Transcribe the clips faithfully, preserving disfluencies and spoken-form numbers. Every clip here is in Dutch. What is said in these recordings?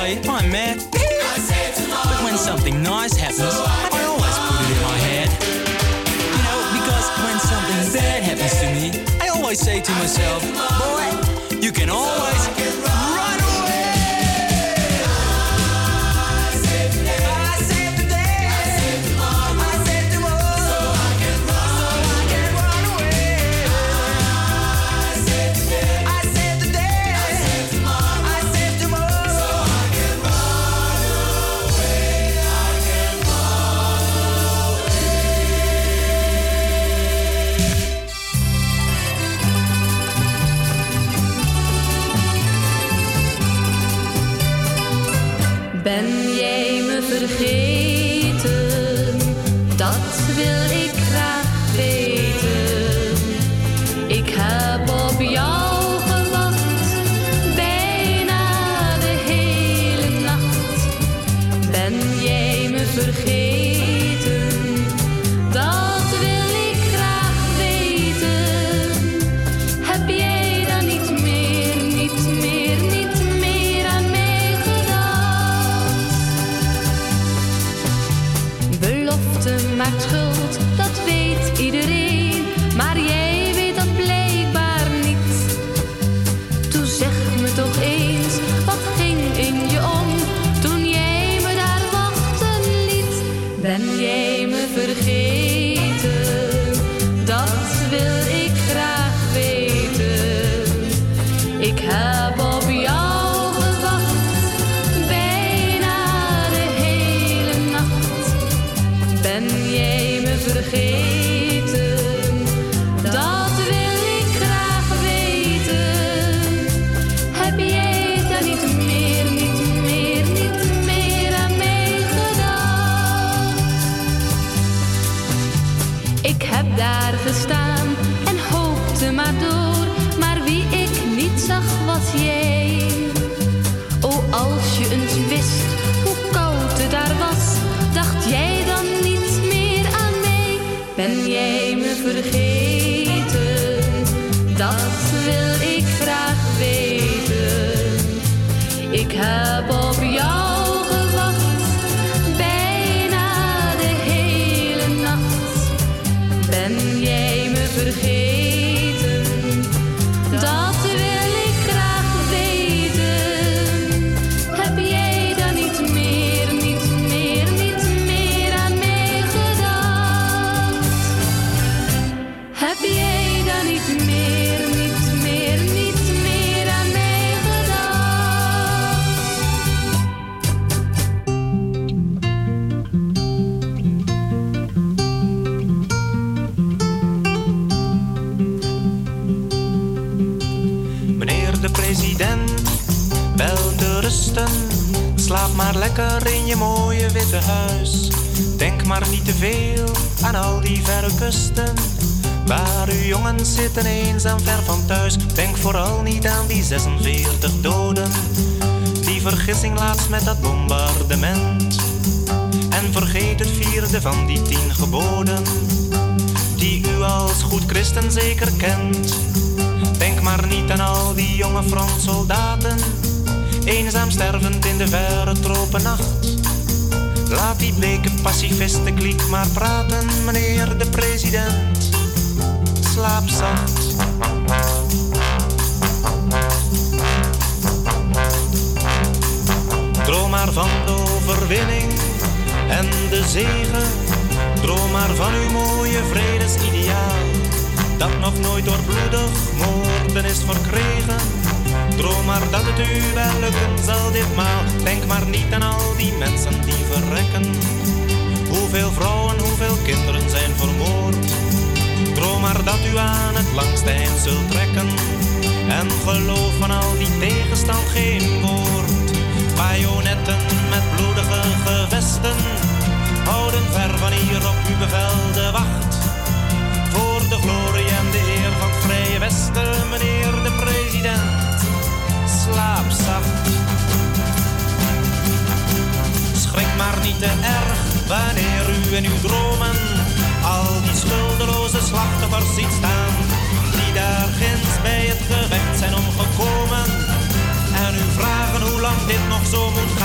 tell you, I'm mad. But when something nice happens, I always put it in my head. You know, because when something bad happens to me, I always say to myself, boy, you can always run away. I saved the day. I saved the day. I saved tomorrow. I saved tomorrow. So I can run, so I can run away. I saved the day. I saved the day. I saved tomorrow. I saved tomorrow. So I can run away. I can run Ben jij me vergeten? Dat wil ik graag weten. Ik heb op jou gewacht, bijna de hele nacht. Ben jij me vergeten? Dat wil ik graag weten. Heb jij dan niet meer, niet meer, niet meer aan mij gedacht? Belofte maakt schuld, dat weet iedereen, maar jij weet dat blijkbaar niet. Toen zeg me toch eens, wat ging in je om, toen jij me daar wachten liet? Ben jij me vergeten? Dat wil ik graag weten. Ik heb op jou gewacht, bijna de hele nacht. Ben jij me vergeten? Dat wil ik graag weten. Heb jij dan niet meer, niet meer, niet meer aan mij gedacht? Ik heb daar gestaan en hoopte maar door, maar wie ik niet zag was jij. Oh, als je eens wist hoe koud het daar was, dacht jij dan niet meer aan mij? Ben jij me vergeten? Dat wil ik graag weten. Ik heb op jou gewacht, bijna de hele nacht. Ben jij me vergeten? Dat wil ik graag weten. Heb jij dan niet meer, niet meer, niet meer aan mij gedacht? Heb jij dan niet meer, niet meer, niet meer aan mij gedacht? Meneer de president, wel te rusten. Slaap maar lekker in je mooie witte huis. Denk maar niet te veel aan al die verre kusten, waar uw jongens zitten eenzaam ver van thuis. Denk vooral niet aan die zesenveertig doden, die vergissing laatst met dat bombardement. En vergeet het vierde van die tien geboden, die u als goed christen zeker kent. Denk maar niet aan al die jonge frontsoldaten, eenzaam stervend in de verre tropennacht. Laat die bleke pacifistenkliek maar praten, meneer de president. Slaap zacht. Droom maar van de overwinning en de zegen. Droom maar van uw mooie vredesideaal, dat nog nooit door bloedig moorden is verkregen. Droom maar dat het u wel lukken zal ditmaal. Denk maar niet aan al die mensen die verrekken. Hoeveel vrouwen, hoeveel kinderen zijn vermoord. Droom maar dat u aan het langste eind zult trekken. En geloof van al die tegenstand geen woord. Bajonetten met bloedige gevesten houden ver van hier op uw bevel de wacht. Voor de glorie en de eer van het Vrije Westen, meneer de president. Slaap zacht. Schrik maar niet te erg wanneer u in uw dromen al die schuldeloze slachtoffers ziet staan, die daar ginds bij het gevecht zijn omgekomen. En u vragen hoe lang dit nog zo moet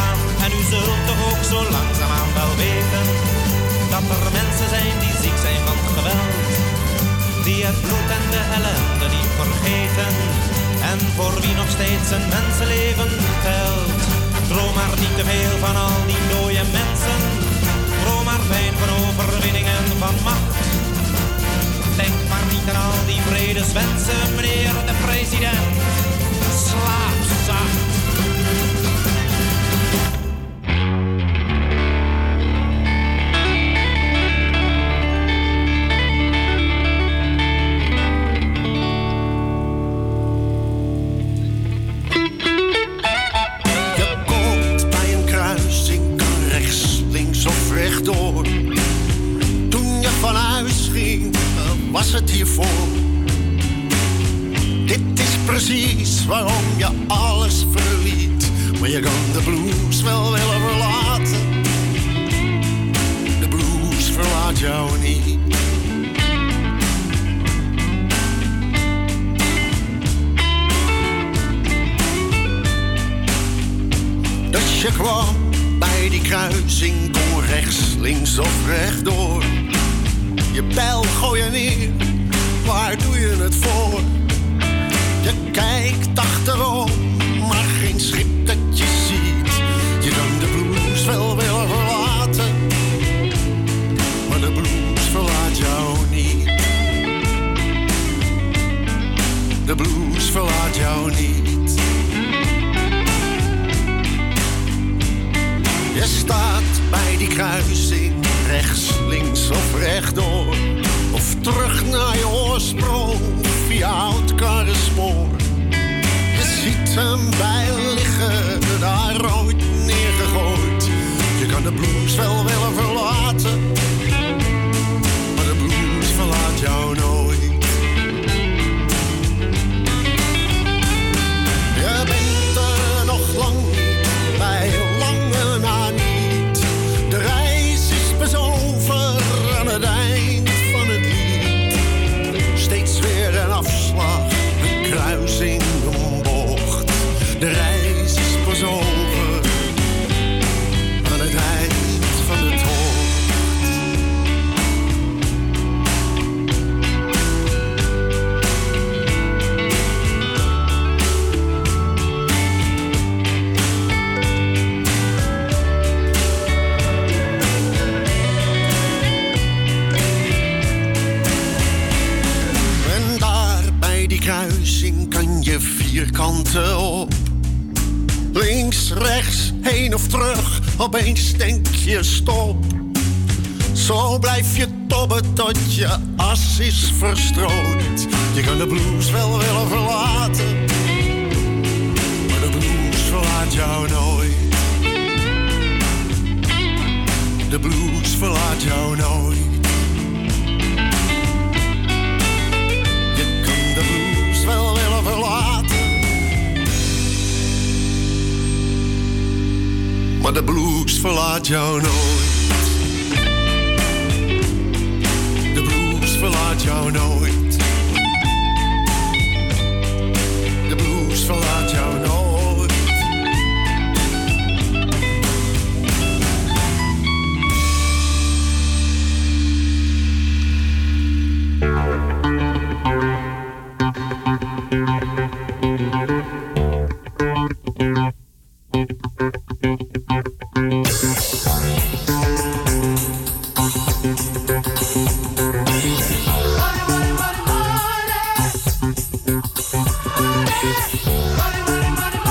zult toch ook zo langzaamaan wel weten dat er mensen zijn die ziek zijn van het geweld, die het bloed en de ellende niet vergeten en voor wie nog steeds een mensenleven telt. Droom maar niet te veel van al die dode mensen, droom maar fijn van overwinning en van macht. Denk maar niet aan al die vredeswensen, meneer de president. Slaap zacht. Rechtdoor. Toen je van huis ging, was het hiervoor. Dit is precies waarom je alles verliet. Maar je kan de blues wel willen verlaten. De blues verlaat jou niet. Dus je kwam bij die kruising, kon rechts, links of rechtdoor. Je bijl gooi je neer, waar doe je het voor? Je kijkt achterom, maar geen schip dat je ziet. Je kan de blues wel willen verlaten, maar de blues verlaat jou niet. De blues verlaat jou niet. Je staat bij die kruising, rechts, links of rechtdoor. Of terug naar je oorsprong, via oud karrenspoor. Je ziet hem bij liggen, daar ooit neergegooid. Je kan de blues wel willen verlaten, maar de blues verlaat jou nooit. Je bent er nog lang niet bij, lange na niet. De reis is pas over aan het eind van het lied. Steeds weer een afslag, een kruising, een bocht. De reis is pas over aan het eind van de tocht. En daar bij die kruising kan je vier kanten op. Links, rechts, heen of terug, opeens denk je stop. Zo blijf je tobben tot je as is verstrooid. Je kan de blues wel willen verlaten, maar de blues verlaat jou nooit. De blues verlaat jou nooit. Je kan de blues wel willen verlaten, maar de blues verlaat jou nooit. De blues verlaat jou nooit. De blues verlaat jou nooit. Money, money, money.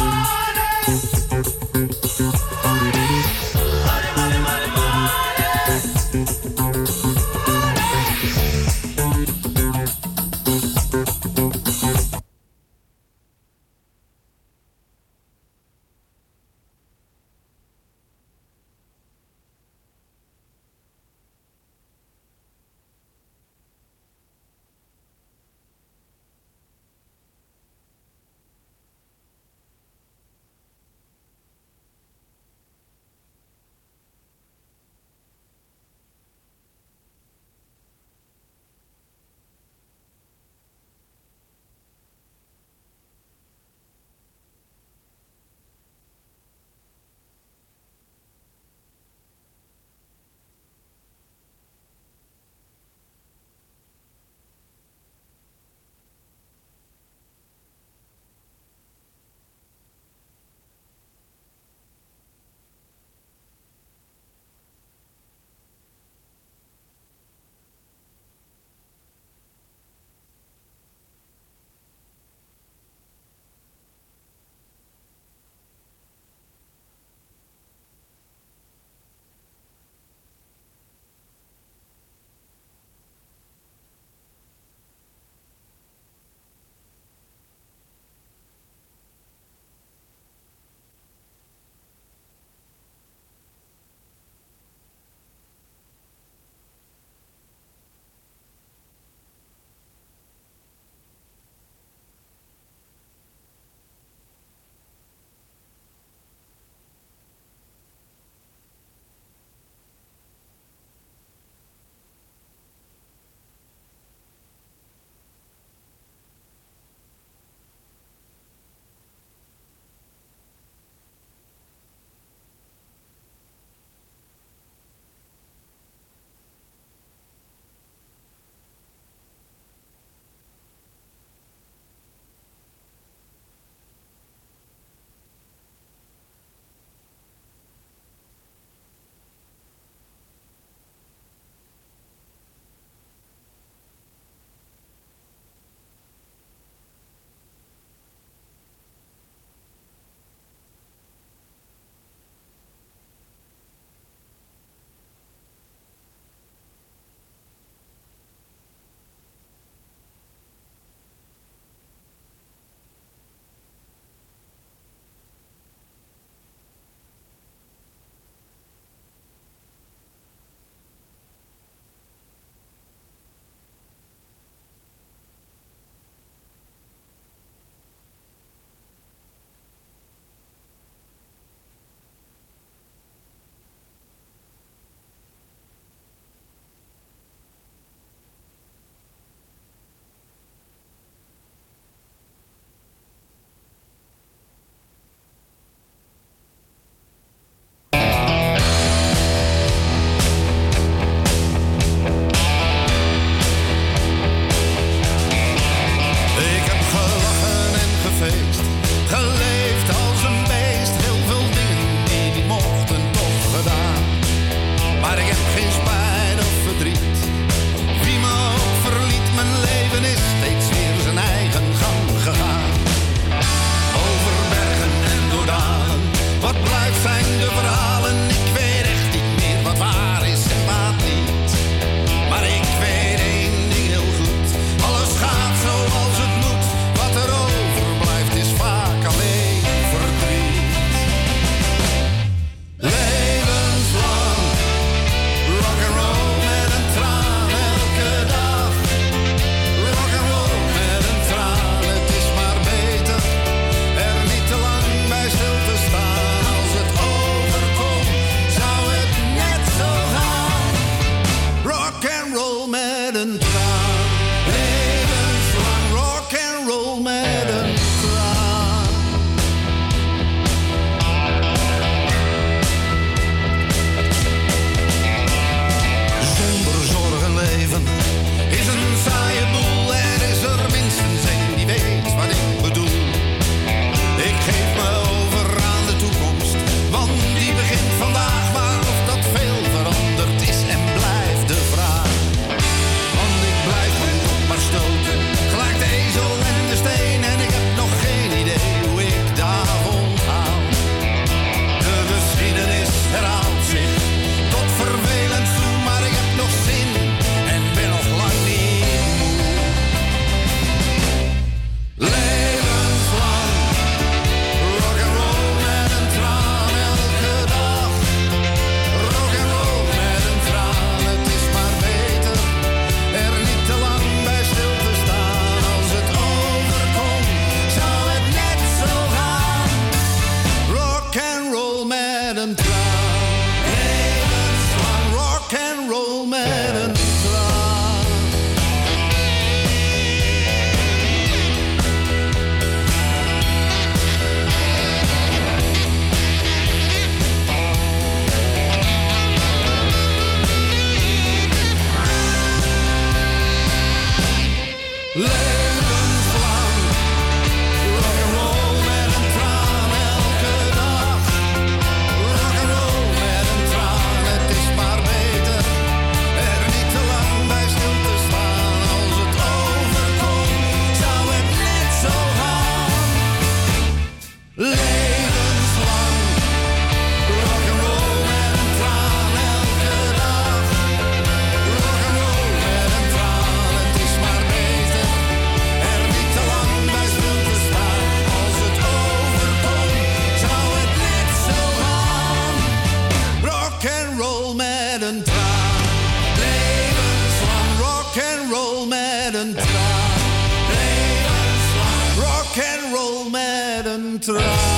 traan.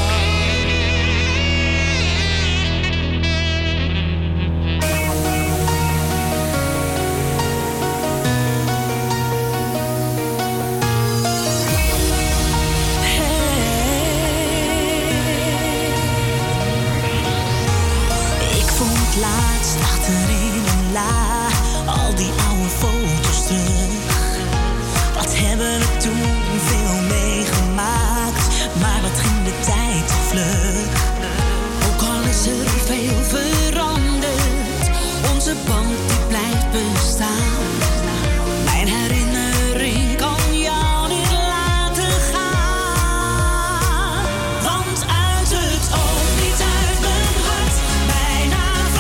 Laatst achterin een la, al die oude foto's terug. Wat hebben we toen veel meegemaakt, maar wat ging de tijd te vlug. Ook al is er veel veranderd, onze band die blijft bestaan. Mijn herinnering kan jou niet laten gaan. Want uit het oog, niet uit mijn hart, bijna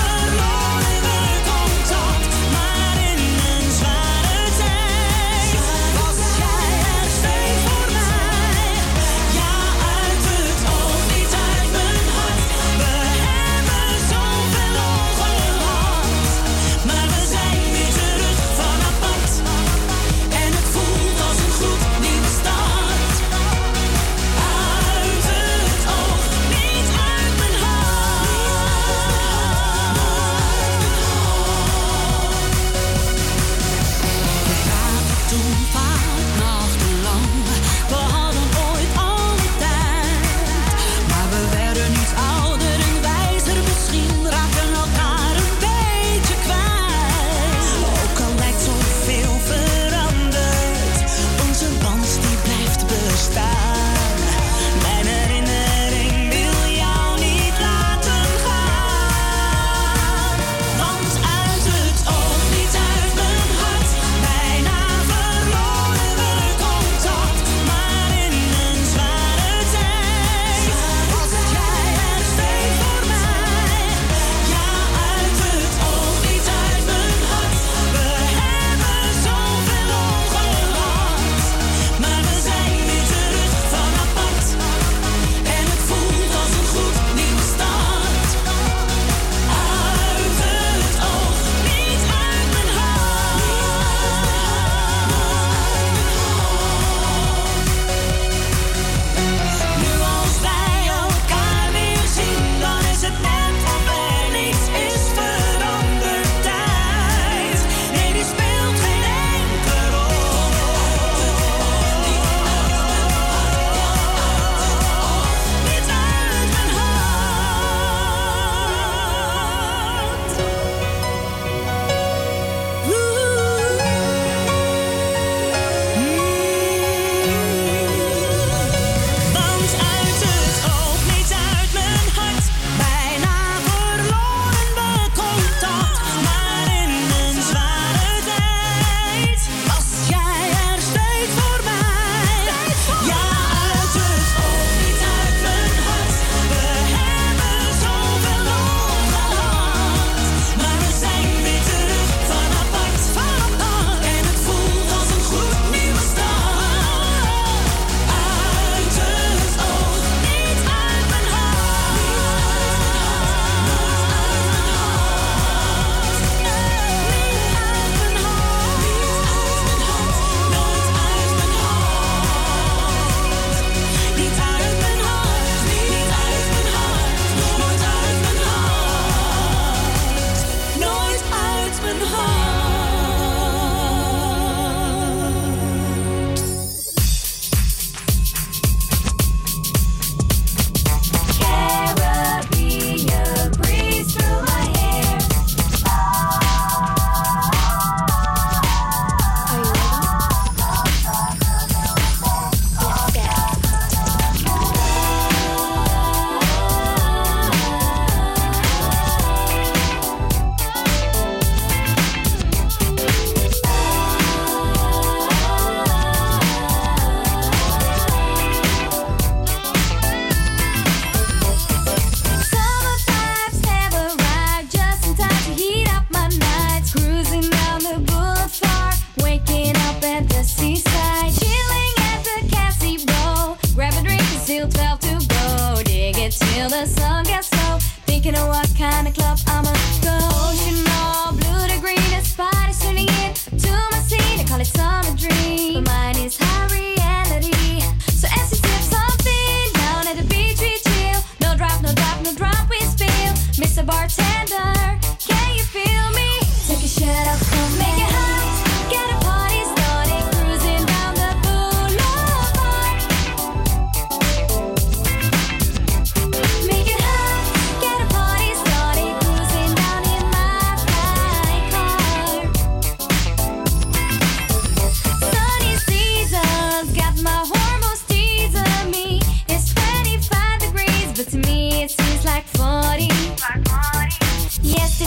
thinking of what kind of club I'ma go. Ocean all blue to green, a spot is tuning in to my scene. I call it summer dream, but mine is high reality. So as you sip something, now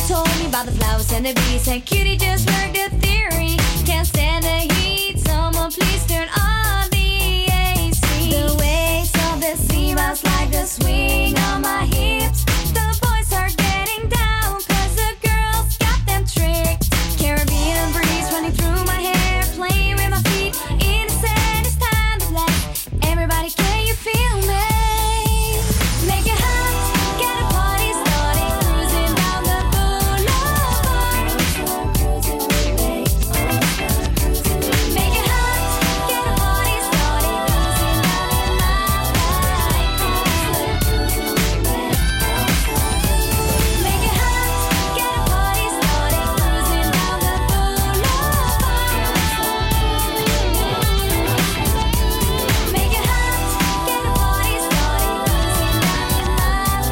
told me about the flowers and the bees, and cutie just worked the theory. Can't stand the heat, someone please turn on the A C. The waves of the sea bounce like the swing on my hips. The boys are getting down, cause the girls got them tricked. Caribbean breeze running through my hair, playing with my feet in the sand. It's time to laugh. Everybody, can you feel me? Make it hot, get a party started, cruising down the boulevard. Make it hot, get a party started, cruising down in my life. Make it hot, get a party started, cruising down the boulevard. Make it hot, get a party started, cruising down in my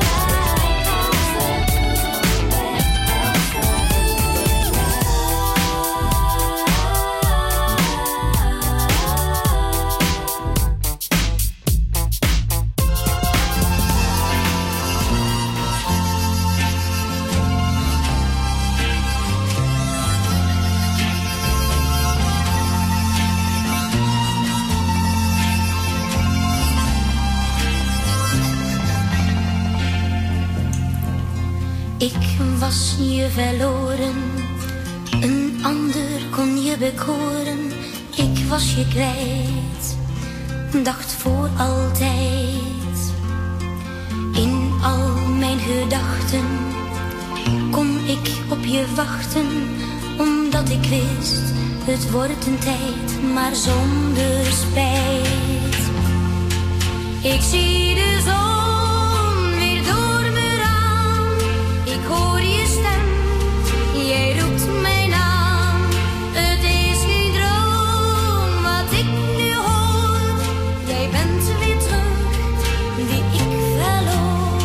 Ik was je verloren, een ander kon je bekoren. Ik was je kwijt, dacht voor altijd. In al mijn gedachten kon ik op je wachten, omdat ik wist, het wordt een tijd, maar zonder spijt. Ik zie de zon weer door me raam. Ik hoor je stem, jij roept mijn naam. Het is geen droom wat ik nu hoor. Jij bent weer terug, wie ik verloor.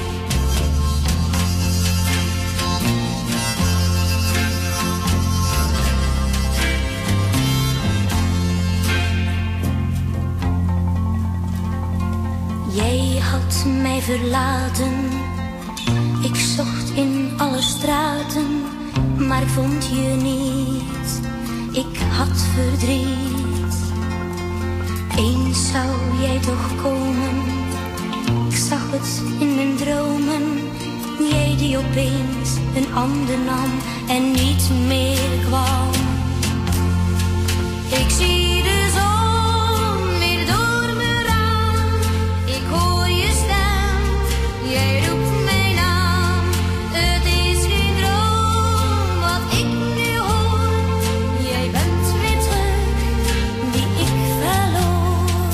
Jij had mij verlaten. Ik zocht in alle straten, maar ik vond je niet. Ik had verdriet. Eens zou jij toch komen. Ik zag het in mijn dromen. Jij die opeens een ander nam en niet meer kwam. Ik zie de zon weer door me raam. Ik hoor je stem, jij roept mijn naam. Het is geen droom wat ik nu hoor. Jij bent weer terug, die ik verloor.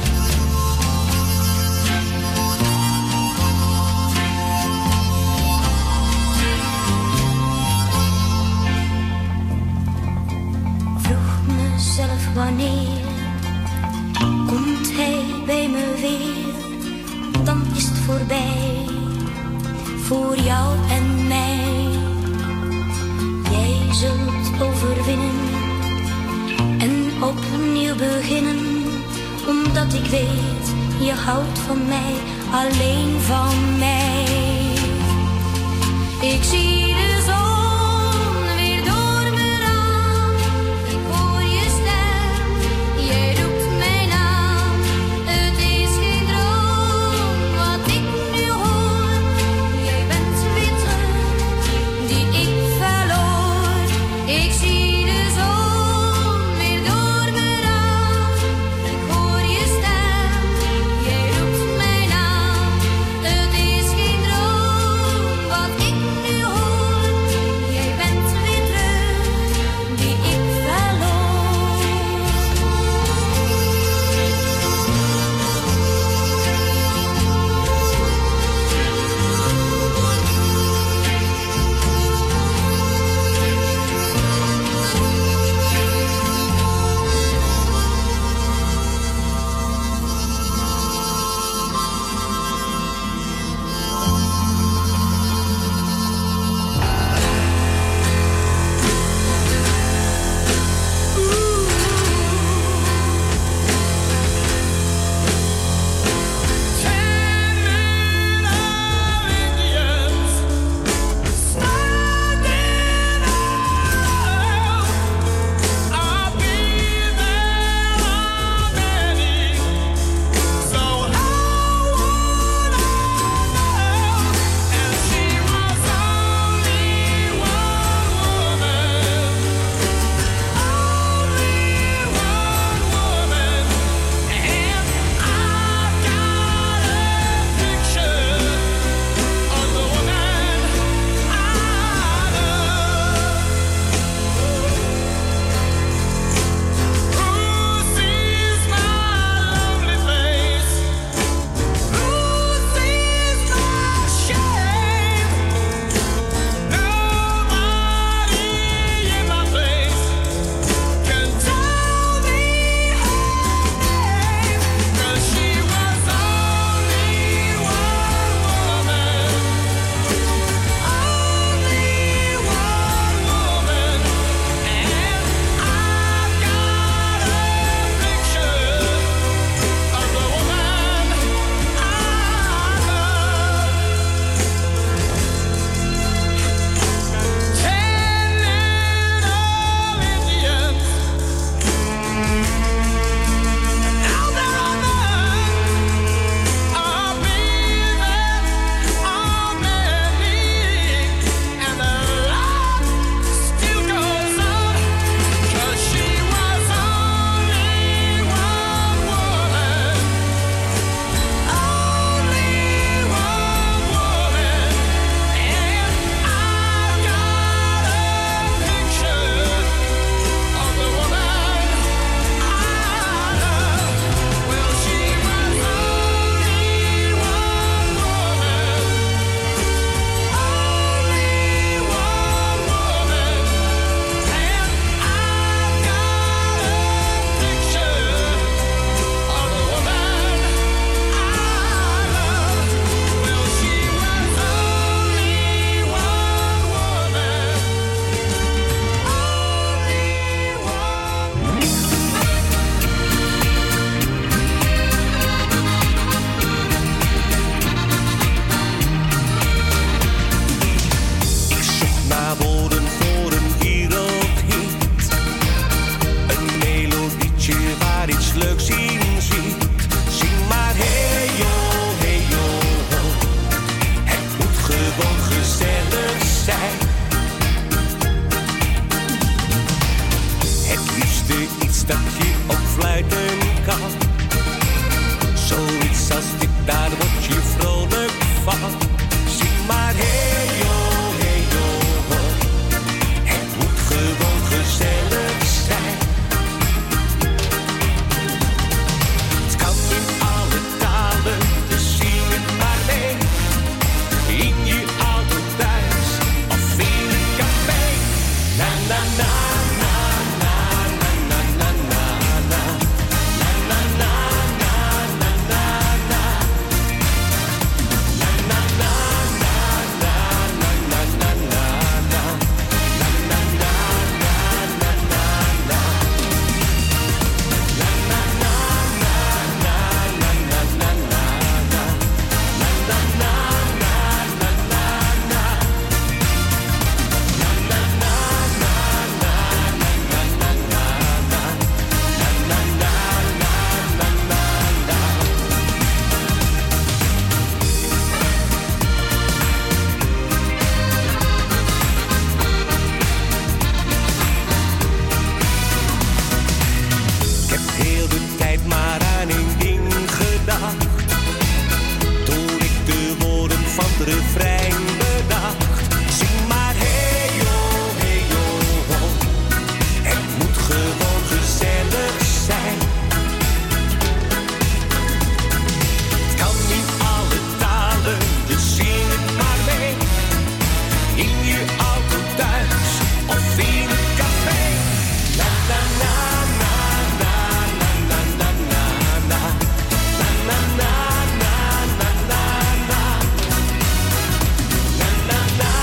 Vroeg mezelf wanneer komt hij bij me weer, dan is het voorbij, voor jou en mij. Jij zult overwinnen en opnieuw beginnen, omdat ik weet, je houdt van mij, alleen van mij. Ik zie de zon weer door me raam. Ik hoor je stem, jij roept mijn naam. Het is geen droom wat ik nu hoor. Jij bent weer terug, die ik verloor. Ik zie de zon weer door me raam. Ik hoor je stem, jij roept mijn naam. Het is geen droom wat ik nu hoor. het refrein bedacht. Zing maar hey yo, hey yo, ho. Het moet gewoon gezellig zijn. Het kan niet alle talen, dus zing het maar mee. In je auto thuis of in het café. La la la la la la la la la la la la la la la la la la la la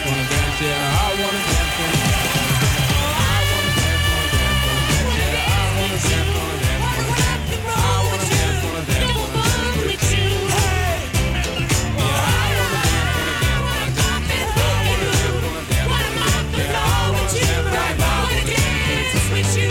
wanna dance, yeah, I wanna dance, wanna dance, I wanna dance, wanna dance, wanna dance, yeah, I wanna dance, wanna dance, wanna dance, I wanna dance, wanna dance, wanna dance with you. Hey, yeah, I wanna dance, wanna dance, wanna dance, I wanna dance, wanna dance, wanna dance, yeah, I wanna dance right now, wanna dance with you.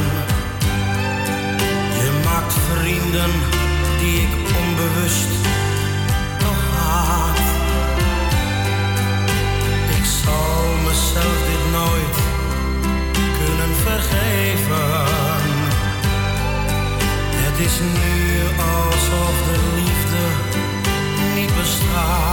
vrienden die ik onbewust waar.